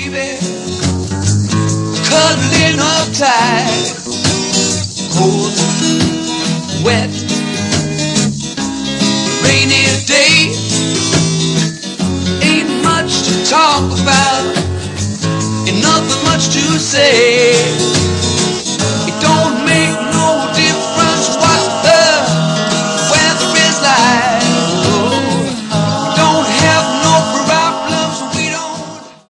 baby, cuddling up tight, cold, wet, rainy day. Ain't much to talk about, ain't nothing much to say.